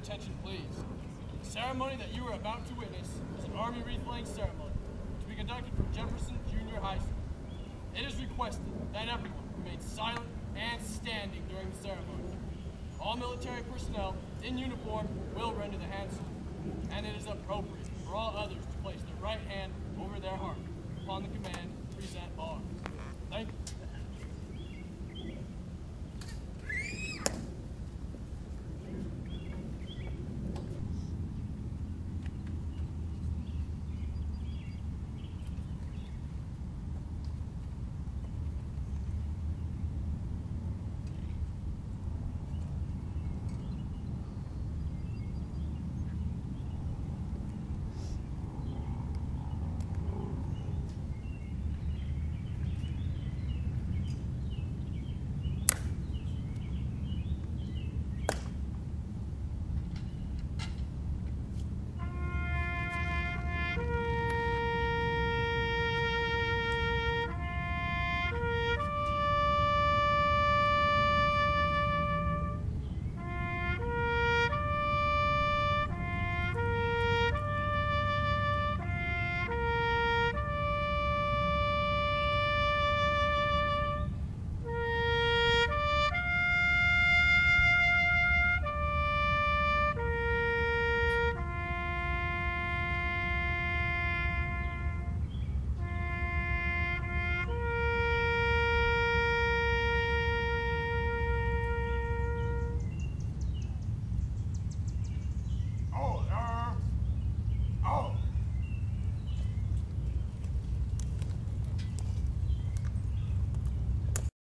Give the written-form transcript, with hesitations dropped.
attention, please. The ceremony that you are about to witness is an Army wreath-laying ceremony to be conducted from Jefferson Junior High School. It is requested that everyone remain silent and standing during the ceremony. All military personnel in uniform will render the hand salute, and it is appropriate for all others to place their right hand over their heart upon the command to present arms.